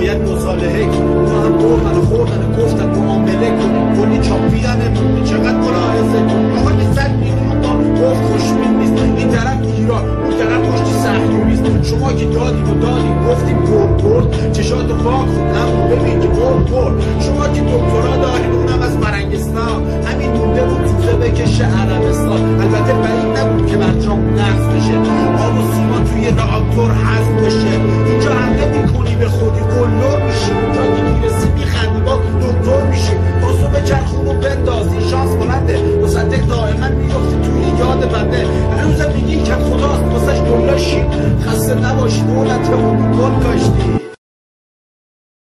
باید مصالحه کنیم. اونا هم بردن و خوردن و گفتن معامله کنیم، کلی چاپیدنمون چقدر ملاحظه کنیم. آقا که صد میلیون تا گفت خوشبین نیست، این طرف ایران اون طرف پشت صهیونیست. شما که دادیم و دادیم گفتیم برد چشاتو پاک کن همون ببین که برد. شما که دکترا دارین اونم از فرنگستان، همین مونده بود توزه بکشه عربستان. البته بعید نبود که برجام نقص بشه، آب و سیما توی راکتور حذف بشه. اینجا حمله میکنی به خودی قلور میشی، اونجا که میرسی میخندی با دکتر میشی. پاسو به چرخون و بنداز، این شانس بلنده. مصدق دائما میفتی توی یاد بنده، هنوزم میگی که خداست واسش گلاشی. خسته نباشی دولتمون گل کاشتی.